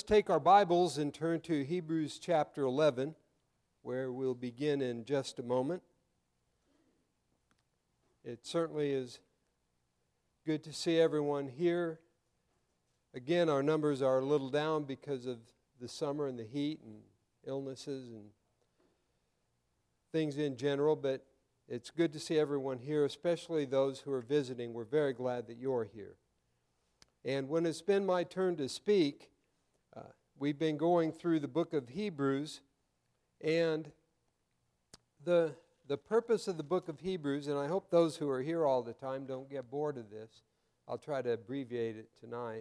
take our Bibles and turn to Hebrews chapter 11, where we'll begin in just a moment. It certainly is good to see everyone here. Again, our numbers are a little down because of the summer and the heat and illnesses and things in general, but it's good to see everyone here, especially those who are visiting. We're very glad that you're here. And when it's been my turn to speak, we've been going through the book of Hebrews, and the purpose of the book of Hebrews, and I hope those who are here all the time don't get bored of this. I'll try to abbreviate it tonight.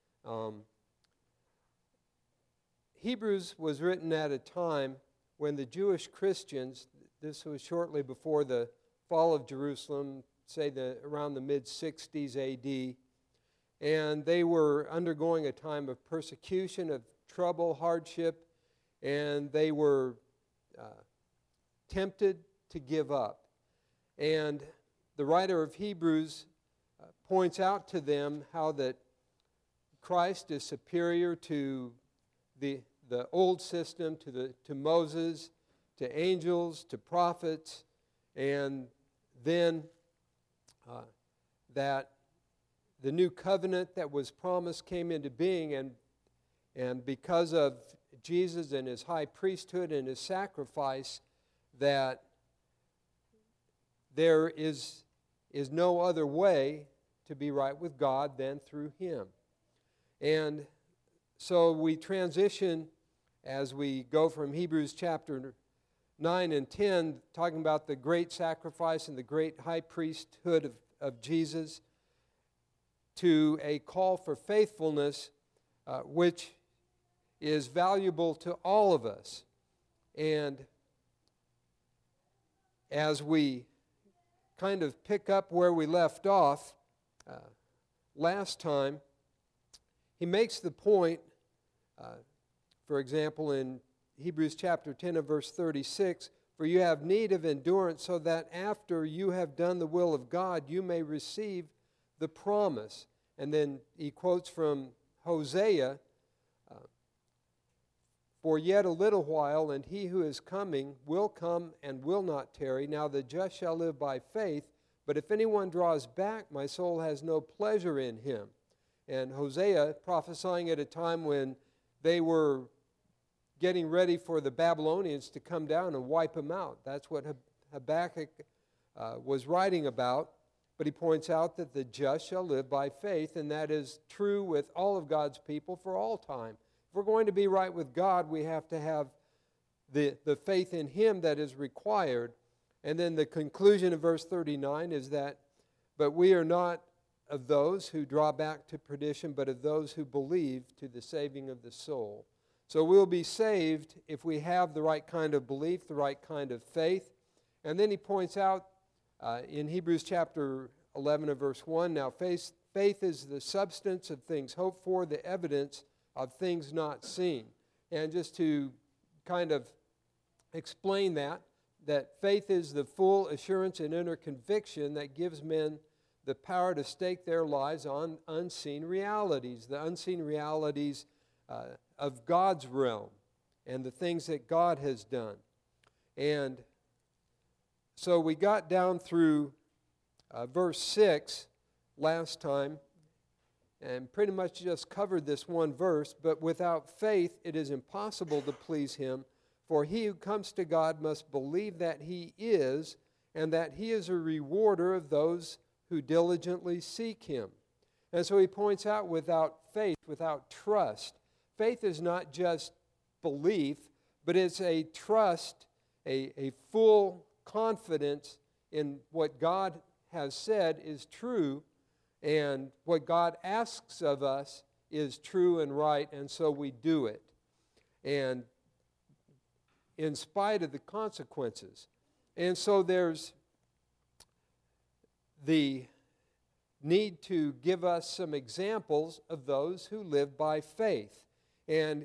Hebrews was written at a time when the Jewish Christians, this was shortly before the fall of Jerusalem, say around the mid-60s A.D., and they were undergoing a time of persecution, of trouble, hardship, and they were tempted to give up. And the writer of Hebrews points out to them how that Christ is superior to the old system, to Moses, to angels, to prophets, and then that the new covenant that was promised came into being, and because of Jesus and his high priesthood and his sacrifice, that there is no other way to be right with God than through him. And so we transition as we go from Hebrews chapter 9 and 10, talking about the great sacrifice and the great high priesthood of Jesus, to a call for faithfulness, which is valuable to all of us. And as we kind of pick up where we left off last time, he makes the point, for example, in Hebrews chapter 10 and verse 36, "For you have need of endurance, so that after you have done the will of God, you may receive the promise." And then he quotes from Hosea, "For yet a little while, and he who is coming will come and will not tarry. Now the just shall live by faith, but if anyone draws back, my soul has no pleasure in him." And Hosea prophesying at a time when they were getting ready for the Babylonians to come down and wipe them out. That's what Habakkuk was writing about. But he points out that the just shall live by faith, and that is true with all of God's people for all time. If we're going to be right with God, we have to have the faith in him that is required. And then the conclusion of verse 39 is that, "But we are not of those who draw back to perdition, but of those who believe to the saving of the soul." So we'll be saved if we have the right kind of belief, the right kind of faith. And then he points out in Hebrews chapter 11 and verse 1, "Now faith is the substance of things hoped for, the evidence of things not seen." And just to kind of explain that faith is the full assurance and inner conviction that gives men the power to stake their lives on unseen realities, the unseen realities of God's realm and the things that God has done. And so we got down through verse 6 last time and pretty much just covered this one verse. "But without faith it is impossible to please him, for he who comes to God must believe that he is, and that he is a rewarder of those who diligently seek him." And so he points out, without faith, without trust, faith is not just belief, but it's a trust, a full confidence in what God has said is true, and what God asks of us is true and right, and so we do it. And in spite of the consequences. And so there's the need to give us some examples of those who live by faith. And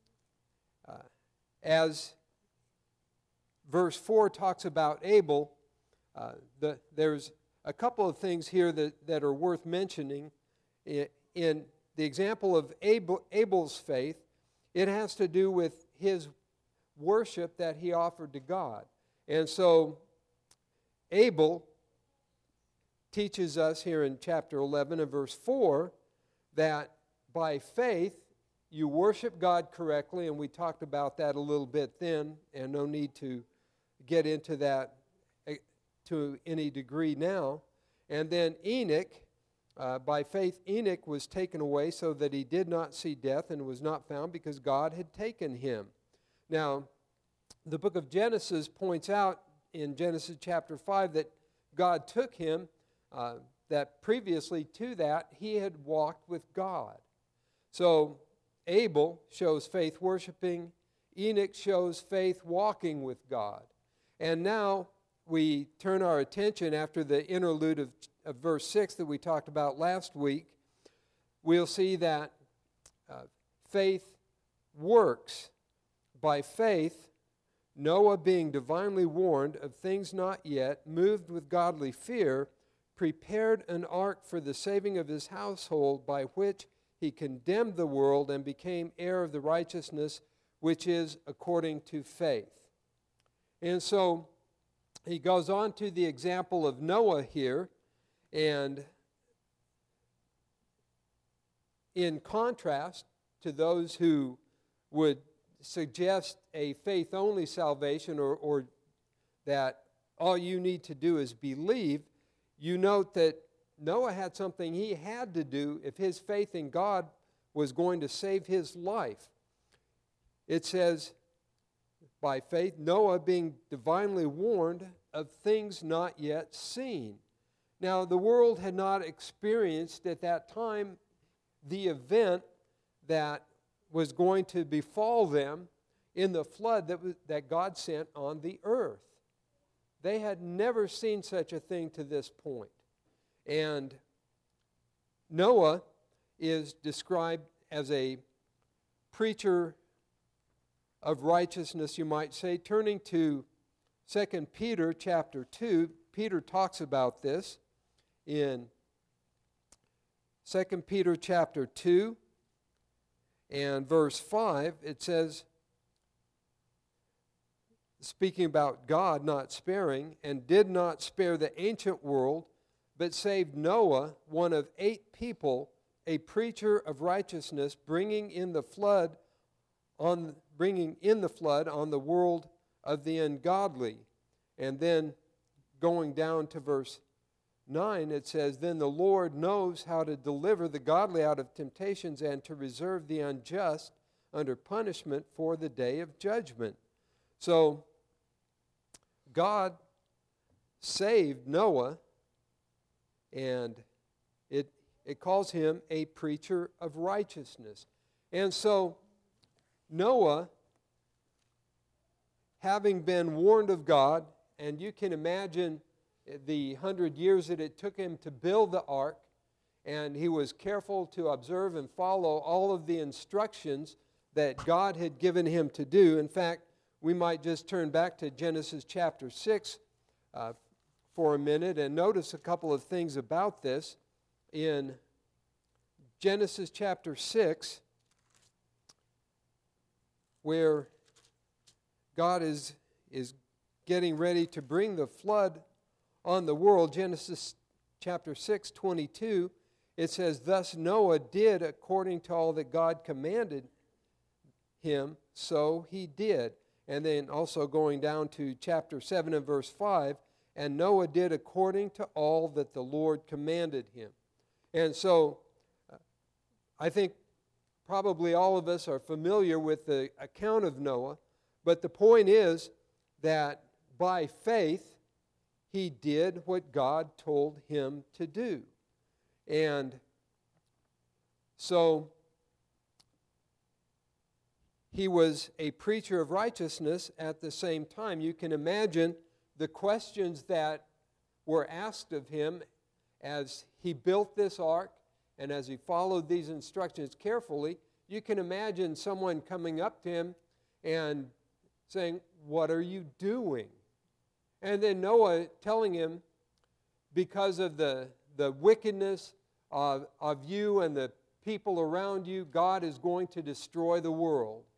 as verse 4 talks about Abel, there's a couple of things here that are worth mentioning. In the example of Abel's faith, It has to do with his worship that he offered to God. And so Abel teaches us here in chapter 11 and verse 4 that by faith you worship God correctly, and we talked about that a little bit then, and no need to get into that to any degree now. And then Enoch, by faith Enoch was taken away so that he did not see death and was not found because God had taken him. Now, the book of Genesis points out in Genesis chapter 5 that God took him, that previously to that he had walked with God. So Abel shows faith worshiping, Enoch shows faith walking with God. And now we turn our attention after the interlude of verse 6 that we talked about last week. We'll see that faith works. By faith, Noah, being divinely warned of things not yet, moved with godly fear, prepared an ark for the saving of his household, by which he condemned the world and became heir of the righteousness which is according to faith. And so he goes on to the example of Noah here, and in contrast to those who would suggest a faith-only salvation or that all you need to do is believe, you note that Noah had something he had to do if his faith in God was going to save his life. It says, by faith, Noah being divinely warned of things not yet seen. Now, the world had not experienced at that time the event that was going to befall them in the flood that God sent on the earth. They had never seen such a thing to this point. And Noah is described as a preacher of righteousness, you might say. Turning to 2 Peter chapter 2, Peter talks about this in 2 Peter chapter 2 and verse 5. It says, speaking about God not sparing, and did not spare the ancient world, but saved Noah, one of 8 people, a preacher of righteousness, bringing in the flood on the world of the ungodly. And then going down to verse 9, it says, then the Lord knows how to deliver the godly out of temptations and to reserve the unjust under punishment for the day of judgment. So God saved Noah, and it calls him a preacher of righteousness. And so Noah, having been warned of God, and you can imagine the 100 years that it took him to build the ark, and he was careful to observe and follow all of the instructions that God had given him to do. In fact, we might just turn back to Genesis chapter 6 for a minute and notice a couple of things about this. In Genesis chapter 6, where God is getting ready to bring the flood on the world, Genesis chapter 6:22, it says, thus Noah did according to all that God commanded him, so he did. And then also going down to chapter 7 and verse 5, and Noah did according to all that the Lord commanded him. And so I think probably all of us are familiar with the account of Noah, but the point is that by faith he did what God told him to do. And so he was a preacher of righteousness at the same time. You can imagine the questions that were asked of him as he built this ark and as he followed these instructions carefully. You can imagine someone coming up to him and saying, what are you doing? And then Noah telling him, because of the wickedness of you and the people around you, God is going to destroy the world.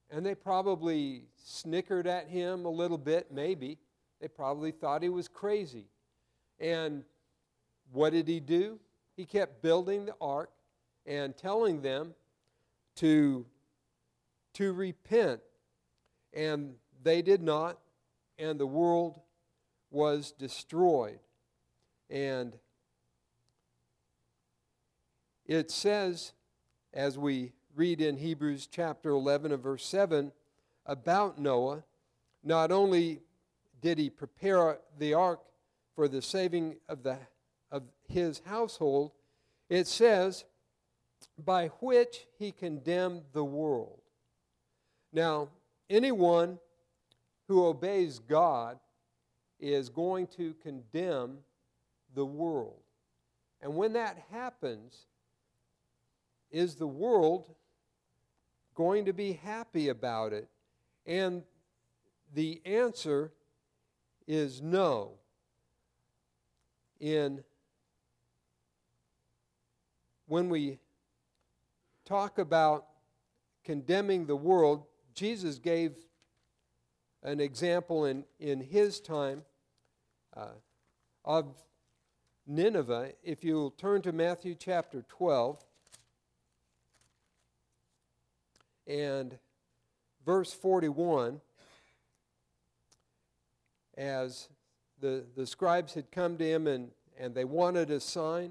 And they probably snickered at him a little bit, maybe. They probably thought he was crazy. And what did he do? He kept building the ark and telling them to repent. And they did not, and the world was destroyed. And it says, as we read in Hebrews chapter 11 and verse 7 about Noah, not only did he prepare the ark for the saving of his household, it says, by which he condemned the world. Now, anyone who obeys God is going to condemn the world. And when that happens, is the world going to be happy about it? And the answer is no. When we talk about condemning the world, Jesus gave an example in his time of Nineveh. If you'll turn to Matthew chapter 12 and verse 41, as the scribes had come to him and they wanted a sign.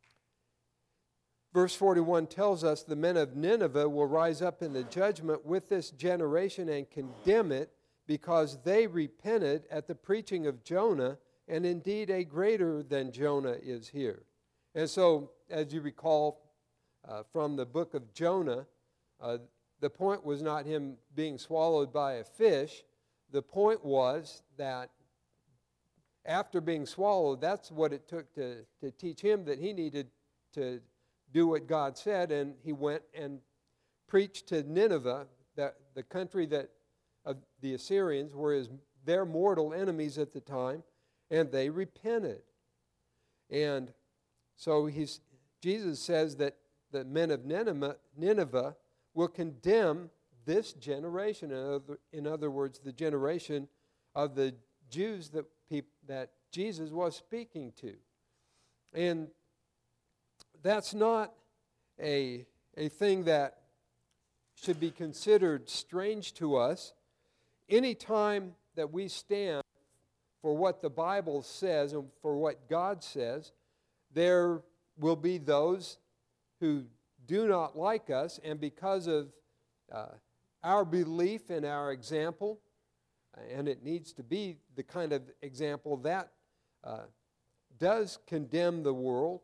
Verse 41 tells us the men of Nineveh will rise up in the judgment with this generation and condemn it, because they repented at the preaching of Jonah, and indeed a greater than Jonah is here. And so, as you recall from the book of Jonah, the point was not him being swallowed by a fish. The point was that after being swallowed, that's what it took to teach him that he needed to do what God said, and he went and preached to Nineveh, the country that of the Assyrians were their mortal enemies at the time, and they repented. And so Jesus says that the men of Nineveh will condemn this generation. In other words, the generation of the Jews that Jesus was speaking to. And that's not a thing that should be considered strange to us. Any time that we stand for what the Bible says and for what God says, there will be those who do not like us, and because of our belief in our example, and it needs to be the kind of example that does condemn the world,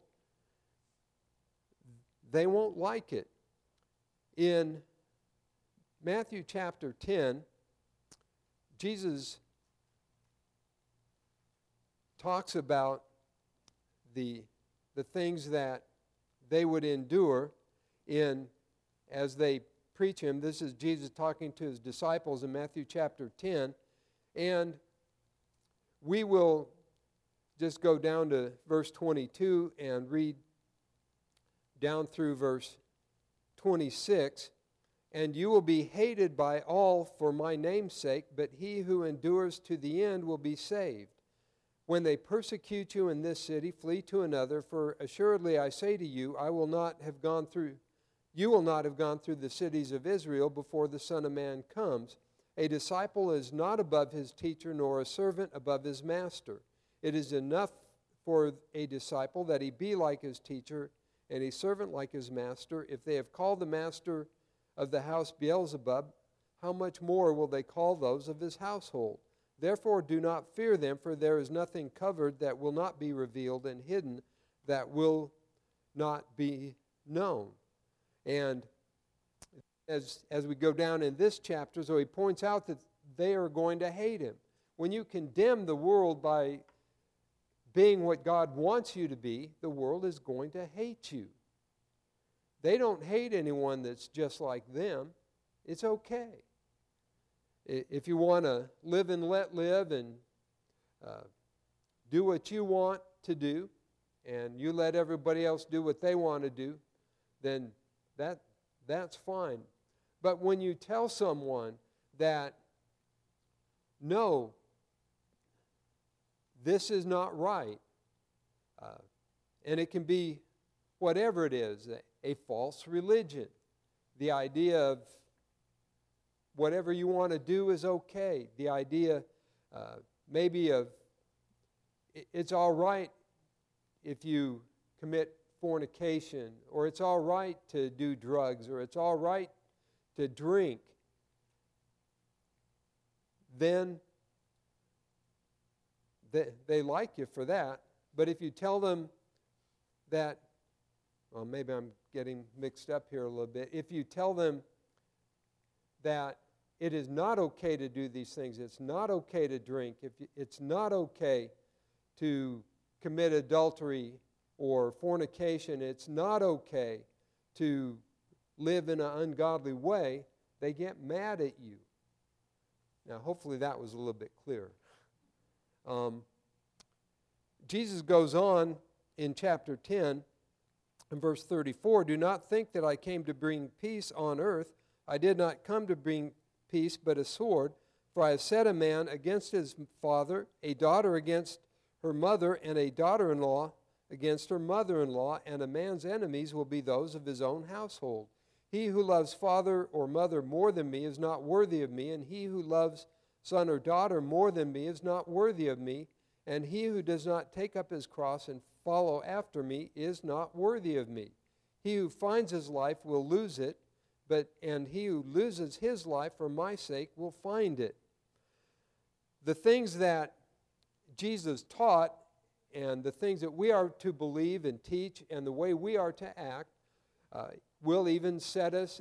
they won't like it. In Matthew chapter 10, Jesus talks about the things that they would endure as they preach him. This is Jesus talking to his disciples in Matthew chapter 10. And we will just go down to verse 22 and read down through verse 26. And you will be hated by all for my name's sake, but he who endures to the end will be saved. When they persecute you in this city, flee to another, for assuredly I say to you, you will not have gone through the cities of Israel before the Son of Man comes. A disciple is not above his teacher, nor a servant above his master. It is enough for a disciple that he be like his teacher, and a servant like his master. If they have called the master of the house Beelzebub, how much more will they call those of his household? Therefore do not fear them, for there is nothing covered that will not be revealed, and hidden that will not be known. And as we go down in this chapter, so he points out that they are going to hate him. When you condemn the world by being what God wants you to be, the world is going to hate you. They don't hate anyone that's just like them. It's okay. If you want to live and let live and do what you want to do, and you let everybody else do what they want to do, then that's fine. But when you tell someone that, no, this is not right, and it can be whatever it is, a false religion, the idea of whatever you want to do is okay, the idea maybe of it's all right if you commit fornication, or it's all right to do drugs, or it's all right to drink, then they like you for that. But if you tell them that, well, maybe I'm getting mixed up here a little bit. If you tell them that it is not okay to do these things, it's not okay to drink, it's not okay to commit adultery or fornication, it's not okay to live in an ungodly way, they get mad at you. Now, hopefully that was a little bit clearer. Jesus goes on in chapter 10, in verse 34, "Do not think that I came to bring peace on earth. I did not come to bring peace, but a sword. For I have set a man against his father, a daughter against her mother, and a daughter-in-law against her mother-in-law, and a man's enemies will be those of his own household. He who loves father or mother more than me is not worthy of me, and he who loves son or daughter more than me is not worthy of me, and he who does not take up his cross and follow after me is not worthy of me. He who finds his life will lose it, and he who loses his life for my sake will find it." The things that Jesus taught and the things that we are to believe and teach and the way we are to act will even set us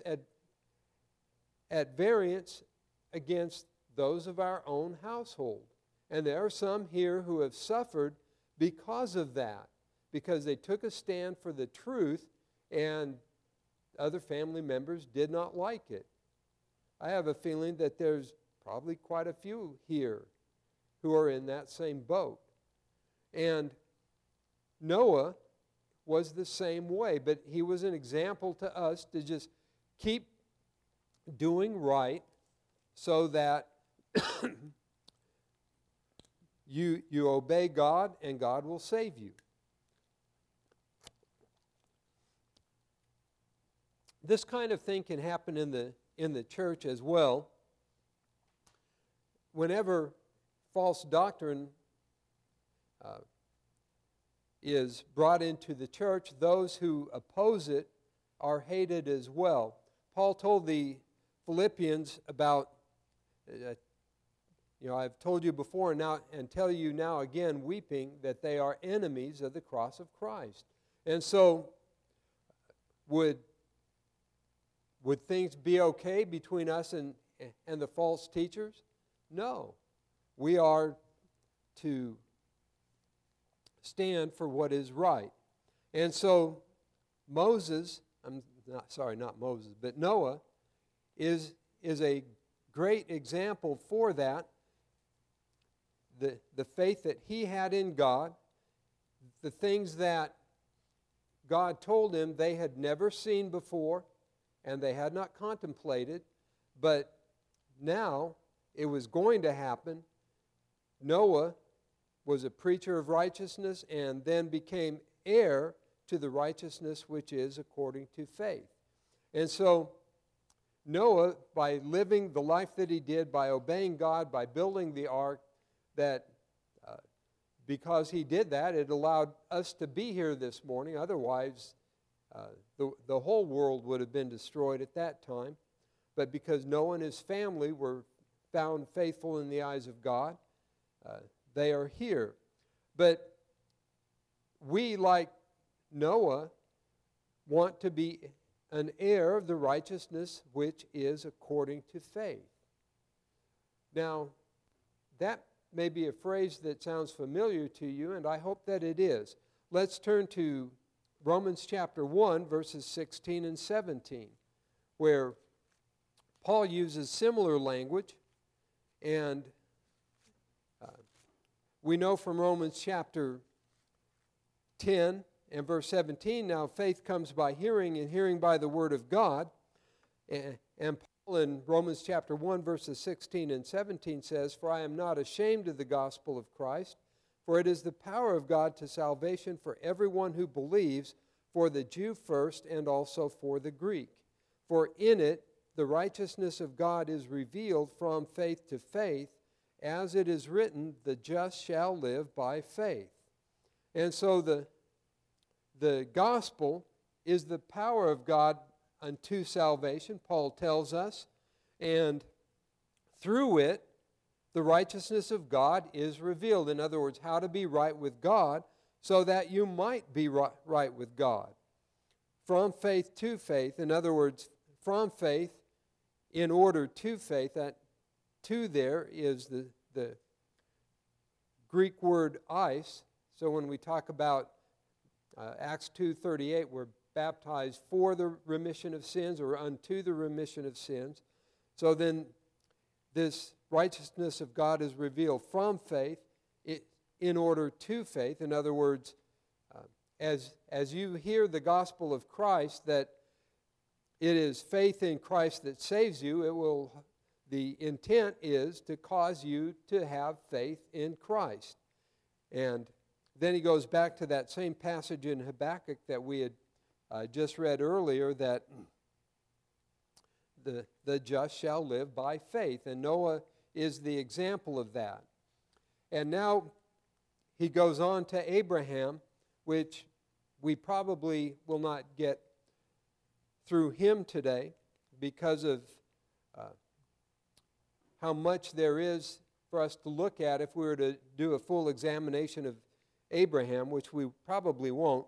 at variance against those of our own household. And there are some here who have suffered because of that, because they took a stand for the truth and other family members did not like it. I have a feeling that there's probably quite a few here who are in that same boat. And Noah was the same way, but he was an example to us to just keep doing right so that you obey God and God will save you. This kind of thing can happen in the church as well. Whenever false doctrine is brought into the church, those who oppose it are hated as well. Paul told the Philippians about, I've told you before and tell you now again, weeping, that they are enemies of the cross of Christ. And so, would things be okay between us and the false teachers? No. We are to stand for what is right. And so Noah is a great example for that. The faith that he had in God, the things that God told him they had never seen before and they had not contemplated, but now it was going to happen. Noah was a preacher of righteousness and then became heir to the righteousness which is according to faith. And so Noah, by living the life that he did, by obeying God, by building the ark, that because he did that, it allowed us to be here this morning. Otherwise, the whole world would have been destroyed at that time. But because Noah and his family were found faithful in the eyes of God, they are here. But we, like Noah, want to be an heir of the righteousness which is according to faith. Now, that may be a phrase that sounds familiar to you, and I hope that it is. Let's turn to Romans chapter 1, verses 16 and 17, where Paul uses similar language, and we know from Romans chapter 10 and verse 17, now faith comes by hearing, and hearing by the word of God. And In Romans chapter 1, verses 16 and 17 says, "For I am not ashamed of the gospel of Christ, for it is the power of God to salvation for everyone who believes, for the Jew first and also for the Greek. For in it the righteousness of God is revealed from faith to faith, as it is written, the just shall live by faith." And so the gospel is the power of God unto salvation, Paul tells us, and through it, the righteousness of God is revealed. In other words, how to be right with God so that you might be right with God. From faith to faith, in other words, from faith in order to faith. That "to" there is the Greek word eis. So when we talk about Acts 2:38, we're baptized for the remission of sins or unto the remission of sins. So then this righteousness of God is revealed from faith in order to faith. In other words, as you hear the gospel of Christ, that it is faith in Christ that saves you, the intent is to cause you to have faith in Christ. And then he goes back to that same passage in Habakkuk that we had just read earlier, that the just shall live by faith. And Noah is the example of that. And now he goes on to Abraham, which we probably will not get through him today because of how much there is for us to look at if we were to do a full examination of Abraham, which we probably won't,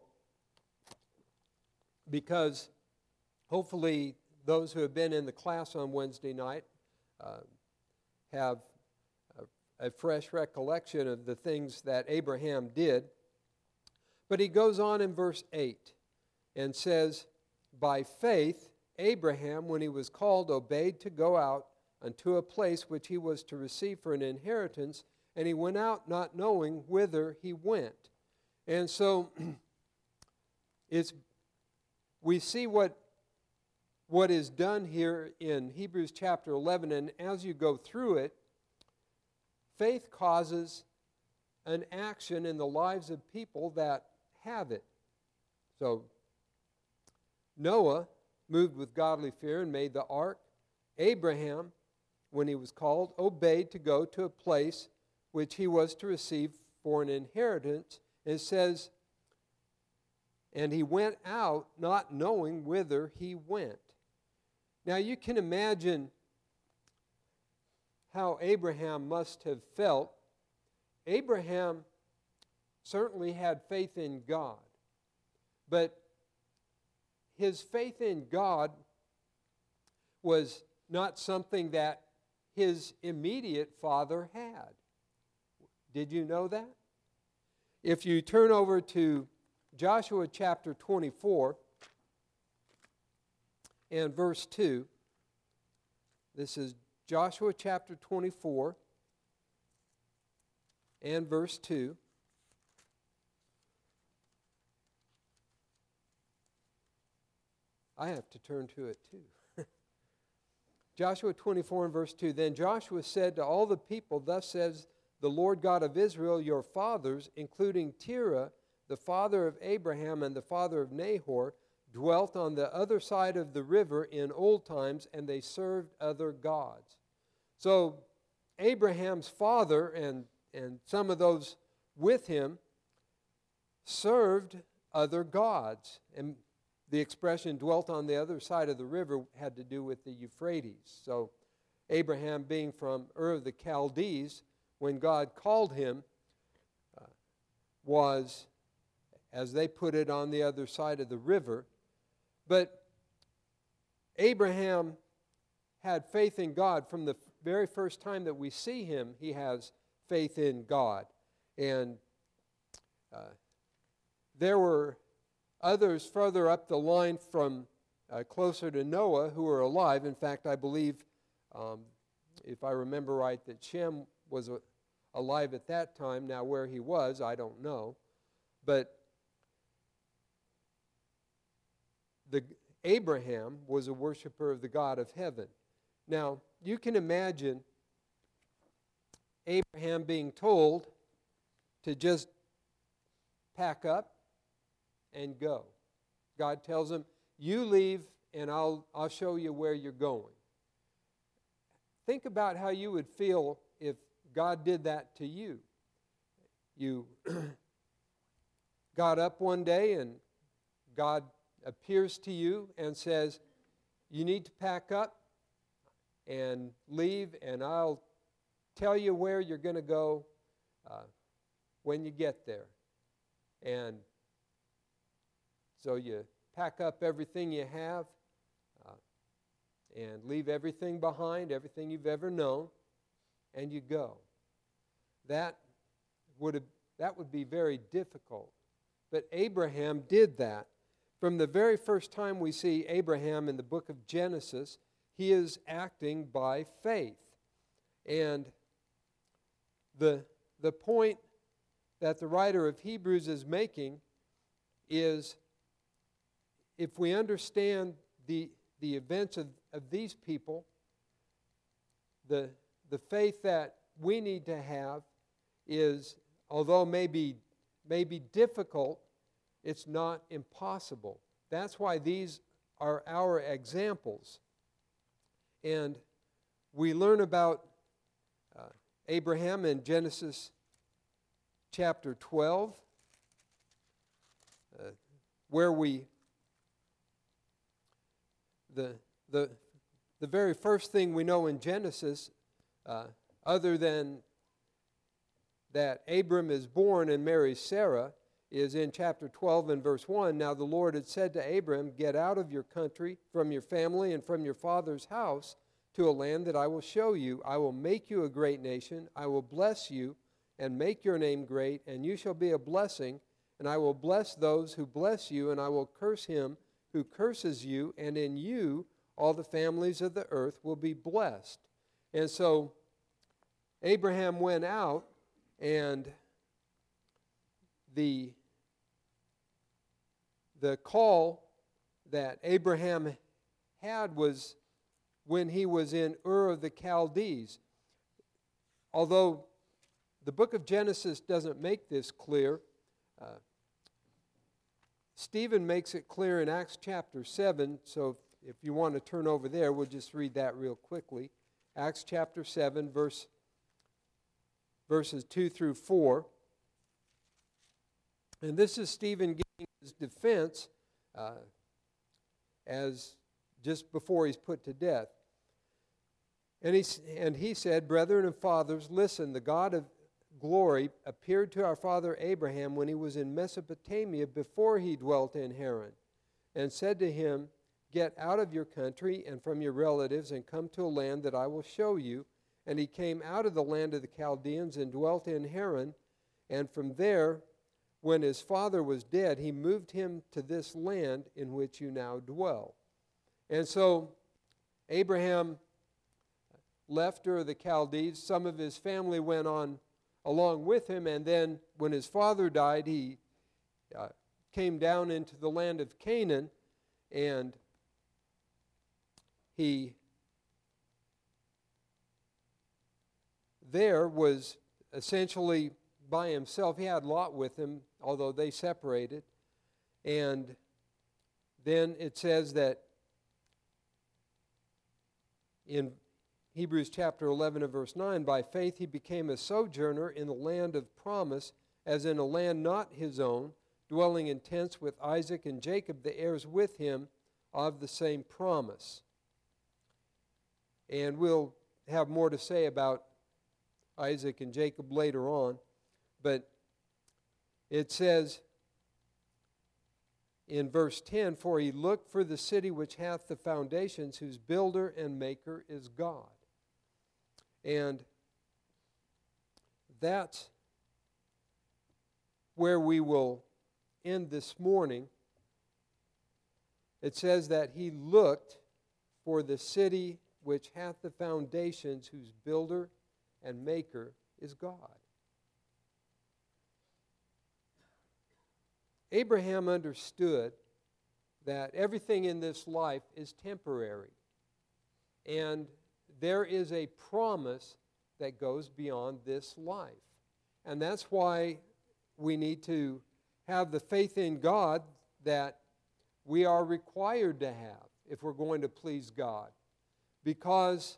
because hopefully those who have been in the class on Wednesday night have a fresh recollection of the things that Abraham did. But he goes on in verse 8 and says, "By faith Abraham, when he was called, obeyed to go out unto a place which he was to receive for an inheritance, and he went out not knowing whither he went." And so we see what is done here in Hebrews chapter 11, and as you go through it, faith causes an action in the lives of people that have it. So Noah moved with godly fear and made the ark. Abraham, when he was called, obeyed to go to a place which he was to receive for an inheritance. It says, and he went out not knowing whither he went. Now you can imagine how Abraham must have felt. Abraham certainly had faith in God, but his faith in God was not something that his immediate father had. Did you know that? If you turn over to Joshua chapter 24 and verse 2, this is Joshua chapter 24 and verse 2. I have to turn to it too. Joshua 24 and verse 2, "Then Joshua said to all the people, Thus says the Lord God of Israel, your fathers, including Terah, the father of Abraham and the father of Nahor, dwelt on the other side of the river in old times, and they served other gods." So Abraham's father and some of those with him served other gods. And the expression "dwelt on the other side of the river" had to do with the Euphrates. So Abraham, being from Ur of the Chaldees, when God called him, was, as they put it, on the other side of the river. But Abraham had faith in God. From the very first time that we see him, he has faith in God. And there were others further up the line from closer to Noah who were alive. In fact, I believe, if I remember right, that Shem was alive at that time. Now, where he was, I don't know. But Abraham was a worshiper of the God of heaven. Now, you can imagine Abraham being told to just pack up and go. God tells him, you leave and I'll show you where you're going. Think about how you would feel if God did that to you. You got up one day and God appears to you and says, you need to pack up and leave, and I'll tell you where you're going to go when you get there. And so you pack up everything you have and leave everything behind, everything you've ever known, and you go. That would be very difficult. But Abraham did that. From the very first time we see Abraham in the book of Genesis, he is acting by faith. And the point that the writer of Hebrews is making is, if we understand the events of these people, the faith that we need to have is, although maybe difficult, it's not impossible. That's why these are our examples. And we learn about Abraham in Genesis chapter 12, where the very first thing we know in Genesis, other than that Abram is born and marries Sarah, is in chapter 12 and verse 1. Now the Lord had said to Abram, get out of your country, from your family, and from your father's house, to a land that I will show you. I will make you a great nation. I will bless you and make your name great, and you shall be a blessing. And I will bless those who bless you, and I will curse him who curses you, and in you all the families of the earth will be blessed. And so Abraham went out, and the call that Abraham had was when he was in Ur of the Chaldees. Although the book of Genesis doesn't make this clear, Stephen makes it clear in Acts chapter 7, so if you want to turn over there, we'll just read that real quickly. Acts chapter 7, verses 2 through 4. And this is Stephen giving his defense as just before he's put to death. And he said, brethren and fathers, listen, the God of glory appeared to our father Abraham when he was in Mesopotamia before he dwelt in Haran, and said to him, get out of your country and from your relatives and come to a land that I will show you. And he came out of the land of the Chaldeans and dwelt in Haran, and from there, when his father was dead, he moved him to this land in which you now dwell. And so Abraham left Ur of the Chaldees. Some of his family went on along with him, and then when his father died, he came down into the land of Canaan, and he there was essentially by himself. He had Lot with him, although they separated. And then it says that in Hebrews chapter 11 and verse 9, by faith he became a sojourner in the land of promise, as in a land not his own, dwelling in tents with Isaac and Jacob, the heirs with him of the same promise. And we'll have more to say about Isaac and Jacob later on. But it says in verse 10, for he looked for the city which hath the foundations, whose builder and maker is God. And that's where we will end this morning. It says that he looked for the city which hath the foundations, whose builder and maker is God. Abraham understood that everything in this life is temporary. And there is a promise that goes beyond this life. And that's why we need to have the faith in God that we are required to have if we're going to please God. Because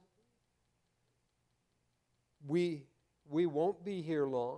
we won't be here long.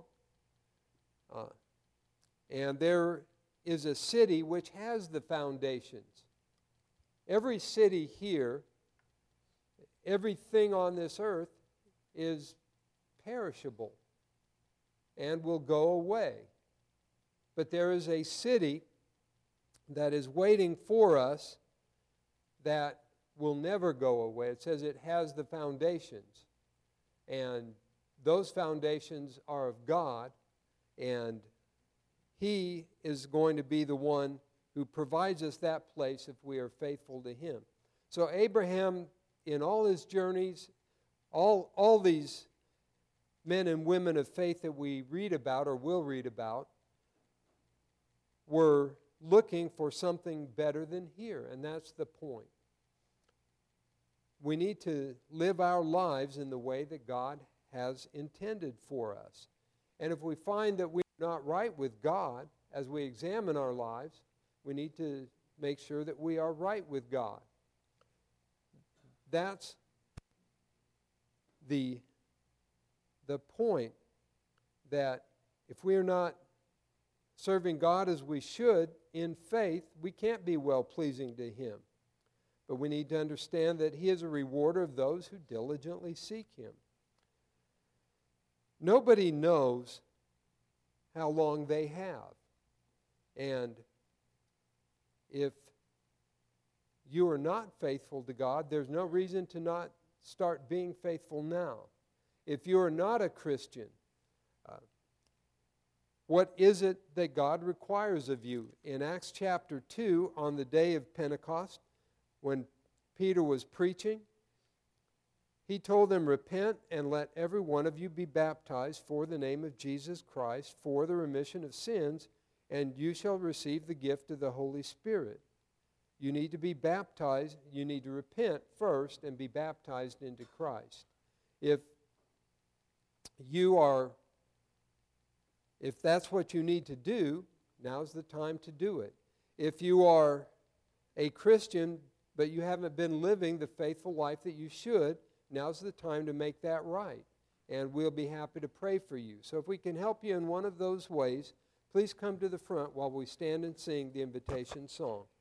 And there is a city which has the foundations. Every city here, everything on this earth is perishable and will go away. But there is a city that is waiting for us that will never go away. It says it has the foundations. And those foundations are of God, and He is going to be the one who provides us that place if we are faithful to Him. So Abraham, in all his journeys, all these men and women of faith that we read about or will read about, were looking for something better than here, and that's the point. We need to live our lives in the way that God has intended for us. And if we find that we're not right with God, as we examine our lives, we need to make sure that we are right with God. That's the point, that if we are not serving God as we should in faith, we can't be well-pleasing to Him. But we need to understand that He is a rewarder of those who diligently seek Him. Nobody knows how long they have. And if you are not faithful to God, there's no reason to not start being faithful now. If you are not a Christian, what is it that God requires of you? In Acts chapter 2, on the day of Pentecost, when Peter was preaching, he told them, "Repent and let every one of you be baptized for the name of Jesus Christ for the remission of sins, and you shall receive the gift of the Holy Spirit." You need to be baptized. You need to repent first and be baptized into Christ. If that's what you need to do, now's the time to do it. If you are a Christian, but you haven't been living the faithful life that you should, now's the time to make that right. And we'll be happy to pray for you. So if we can help you in one of those ways, please come to the front while we stand and sing the invitation song.